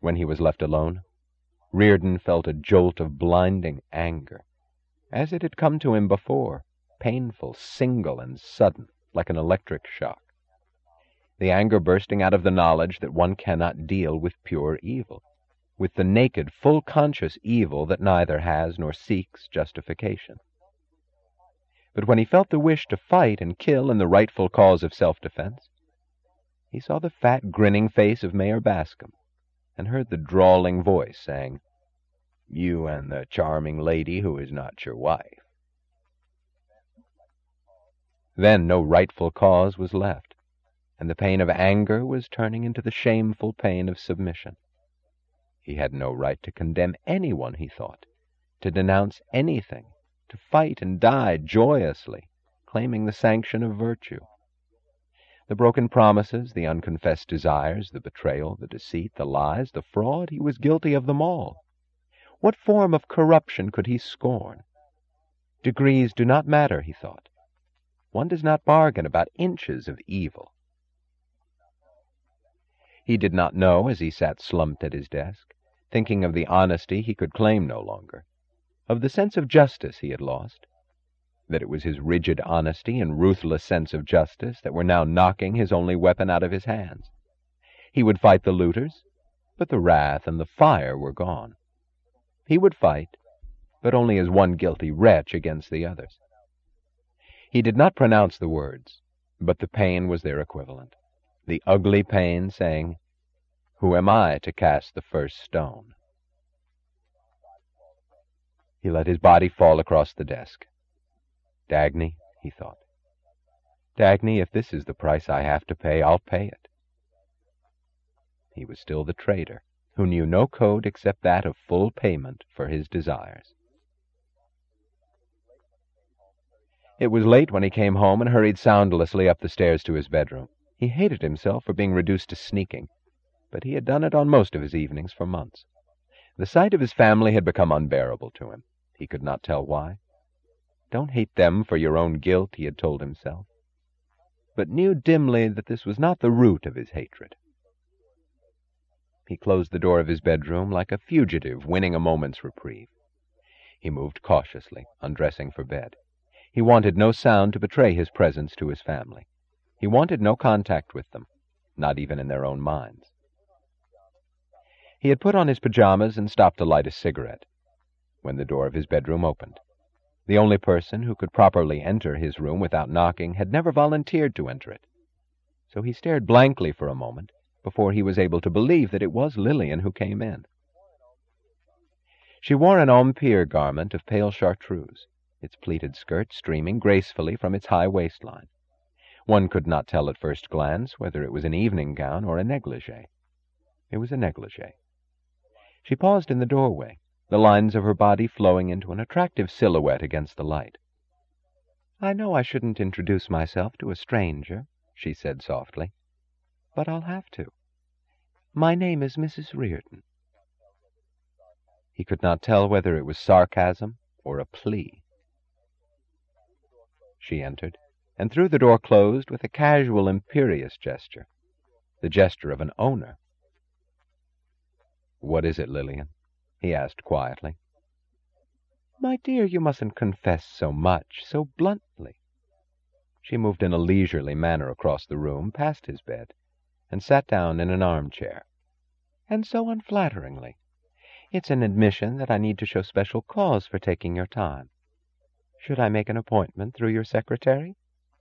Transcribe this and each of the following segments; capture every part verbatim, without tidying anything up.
When he was left alone, Reardon felt a jolt of blinding anger, as it had come to him before, painful, single, and sudden, like an electric shock. The anger bursting out of the knowledge that one cannot deal with pure evil, with the naked, full conscious evil that neither has nor seeks justification. But when he felt the wish to fight and kill in the rightful cause of self-defense, he saw the fat, grinning face of Mayor Bascom, and heard the drawling voice saying, "You and the charming lady who is not your wife." Then no rightful cause was left, and the pain of anger was turning into the shameful pain of submission. He had no right to condemn anyone, he thought, to denounce anything, to fight and die joyously, claiming the sanction of virtue. The broken promises, the unconfessed desires, the betrayal, the deceit, the lies, the fraud, he was guilty of them all. What form of corruption could he scorn? Degrees do not matter, he thought. One does not bargain about inches of evil. He did not know, as he sat slumped at his desk, thinking of the honesty he could claim no longer, of the sense of justice he had lost, that it was his rigid honesty and ruthless sense of justice that were now knocking his only weapon out of his hands. He would fight the looters, but the wrath and the fire were gone. He would fight, but only as one guilty wretch against the others. He did not pronounce the words, but the pain was their equivalent, the ugly pain saying, "Who am I to cast the first stone?" He let his body fall across the desk. Dagny, he thought. Dagny, if this is the price I have to pay, I'll pay it. He was still the traitor, who knew no code except that of full payment for his desires. It was late when he came home and hurried soundlessly up the stairs to his bedroom. He hated himself for being reduced to sneaking, but he had done it on most of his evenings for months. The sight of his family had become unbearable to him. He could not tell why. Don't hate them for your own guilt, he had told himself, but knew dimly that this was not the root of his hatred. He closed the door of his bedroom like a fugitive winning a moment's reprieve. He moved cautiously, undressing for bed. He wanted no sound to betray his presence to his family. He wanted no contact with them, not even in their own minds. He had put on his pajamas and stopped to light a cigarette when the door of his bedroom opened. The only person who could properly enter his room without knocking had never volunteered to enter it. So he stared blankly for a moment before he was able to believe that it was Lillian who came in. She wore an Empire garment of pale chartreuse, its pleated skirt streaming gracefully from its high waistline. One could not tell at first glance whether it was an evening gown or a negligee. It was a negligee. She paused in the doorway, the lines of her body flowing into an attractive silhouette against the light. "I know I shouldn't introduce myself to a stranger," she said softly, "but I'll have to. My name is Missus Reardon." He could not tell whether it was sarcasm or a plea. She entered, and threw the door closed with a casual, imperious gesture, the gesture of an owner. "What is it, Lillian?" he asked quietly. "My dear, you mustn't confess so much, so bluntly." She moved in a leisurely manner across the room, past his bed, and sat down in an armchair. "And so unflatteringly. It's an admission that I need to show special cause for taking your time. Should I make an appointment through your secretary?"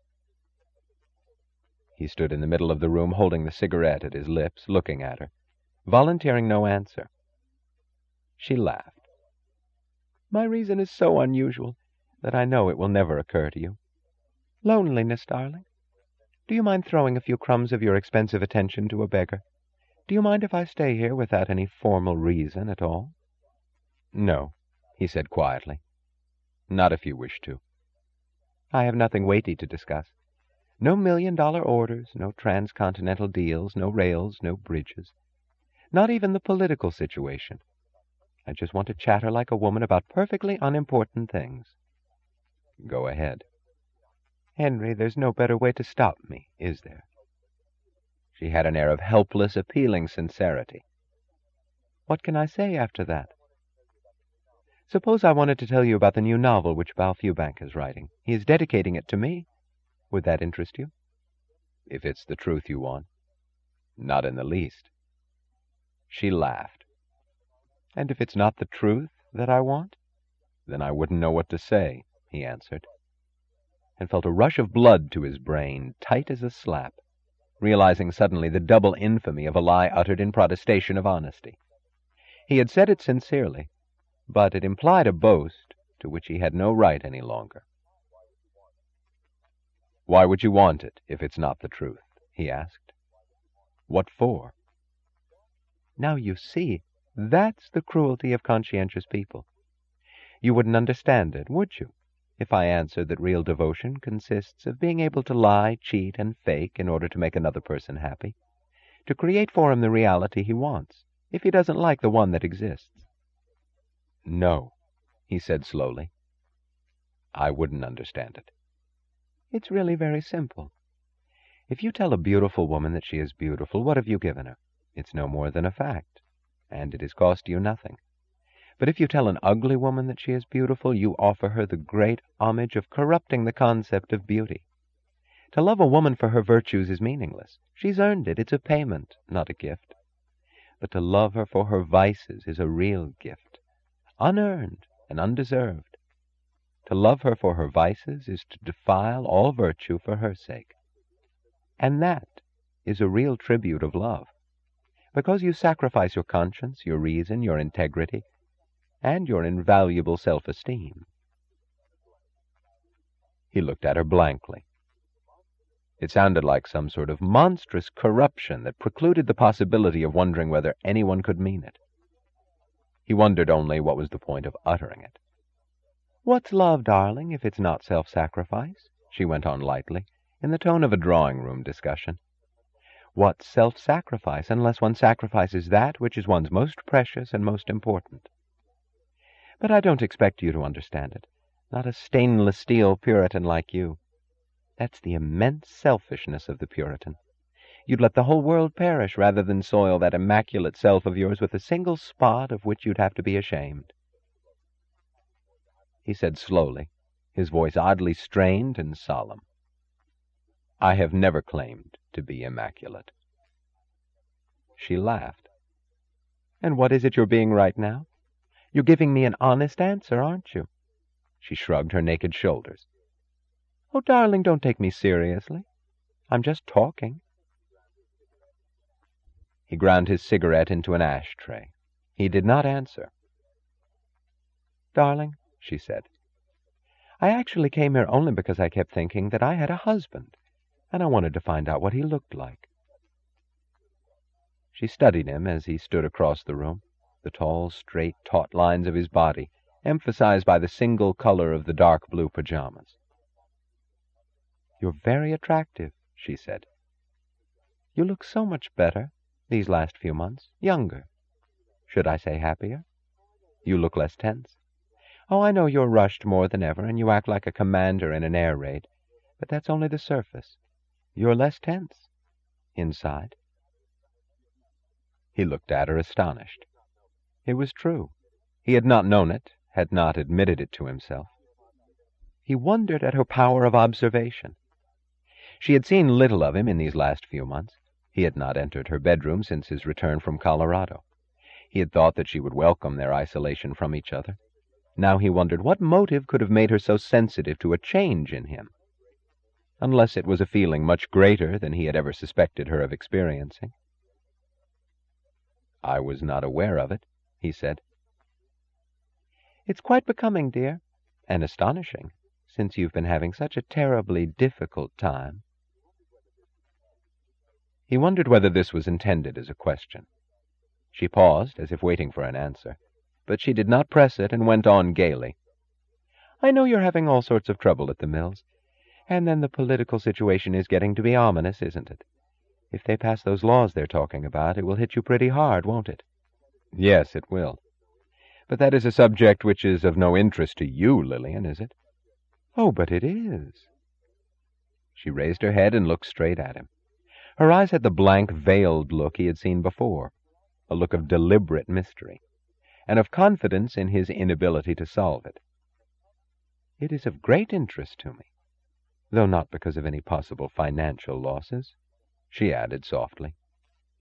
He stood in the middle of the room, holding the cigarette at his lips, looking at her, volunteering no answer. She laughed. "My reason is so unusual that I know it will never occur to you. Loneliness, darling. Do you mind throwing a few crumbs of your expensive attention to a beggar? Do you mind if I stay here without any formal reason at all?" "No," he said quietly. "Not if you wish to." "I have nothing weighty to discuss. No million-dollar orders, no transcontinental deals, no rails, no bridges. Not even the political situation. I just want to chatter like a woman about perfectly unimportant things." "Go ahead." "Henry, there's no better way to stop me, is there?" She had an air of helpless, appealing sincerity. What can I say after that? Suppose I wanted to tell you about the new novel which Val Fewbank is writing. He is dedicating it to me. Would that interest you? If it's the truth you want. Not in the least. She laughed. And if it's not the truth that I want? Then I wouldn't know what to say, he answered, and felt a rush of blood to his brain, tight as a slap, realizing suddenly the double infamy of a lie uttered in protestation of honesty. He had said it sincerely, but it implied a boast to which he had no right any longer. Why would you want it if it's not the truth? He asked. What for? Now you see, that's the cruelty of conscientious people. You wouldn't understand it, would you, if I answered that real devotion consists of being able to lie, cheat, and fake in order to make another person happy, to create for him the reality he wants, if he doesn't like the one that exists? No, he said slowly. I wouldn't understand it. It's really very simple. If you tell a beautiful woman that she is beautiful, what have you given her? It's no more than a fact, and it has cost you nothing. But if you tell an ugly woman that she is beautiful, you offer her the great homage of corrupting the concept of beauty. To love a woman for her virtues is meaningless. She's earned it. It's a payment, not a gift. But to love her for her vices is a real gift, unearned and undeserved. To love her for her vices is to defile all virtue for her sake. And that is a real tribute of love, because you sacrifice your conscience, your reason, your integrity, and your invaluable self-esteem. He looked at her blankly. It sounded like some sort of monstrous corruption that precluded the possibility of wondering whether anyone could mean it. He wondered only what was the point of uttering it. What's love, darling, if it's not self-sacrifice? She went on lightly, in the tone of a drawing-room discussion. What's self-sacrifice unless one sacrifices that which is one's most precious and most important? But I don't expect you to understand it, not a stainless steel Puritan like you. That's the immense selfishness of the Puritan. You'd let the whole world perish rather than soil that immaculate self of yours with a single spot of which you'd have to be ashamed. He said slowly, his voice oddly strained and solemn. I have never claimed to be immaculate. She laughed. And what is it you're being right now? You're giving me an honest answer, aren't you? She shrugged her naked shoulders. Oh, darling, don't take me seriously. I'm just talking. He ground his cigarette into an ashtray. He did not answer. Darling, she said, I actually came here only because I kept thinking that I had a husband, and I wanted to find out what he looked like. She studied him as he stood across the room, the tall, straight, taut lines of his body, emphasized by the single color of the dark blue pajamas. You're very attractive, she said. You look so much better these last few months, younger. Should I say happier? You look less tense. Oh, I know you're rushed more than ever, and you act like a commander in an air raid, but that's only the surface. You're less tense inside. He looked at her astonished. It was true. He had not known it, had not admitted it to himself. He wondered at her power of observation. She had seen little of him in these last few months. He had not entered her bedroom since his return from Colorado. He had thought that she would welcome their isolation from each other. Now he wondered what motive could have made her so sensitive to a change in him, unless it was a feeling much greater than he had ever suspected her of experiencing. I was not aware of it, he said. It's quite becoming, dear, and astonishing, since you've been having such a terribly difficult time. He wondered whether this was intended as a question. She paused, as if waiting for an answer, but she did not press it and went on gaily. I know you're having all sorts of trouble at the mills, and then the political situation is getting to be ominous, isn't it? If they pass those laws they're talking about, it will hit you pretty hard, won't it? Yes, it will. But that is a subject which is of no interest to you, Lillian, is it? Oh, but it is. She raised her head and looked straight at him. Her eyes had the blank, veiled look he had seen before. a look of deliberate mystery, and of confidence in his inability to solve it. "It is of great interest to me, though not because of any possible financial losses," she added softly.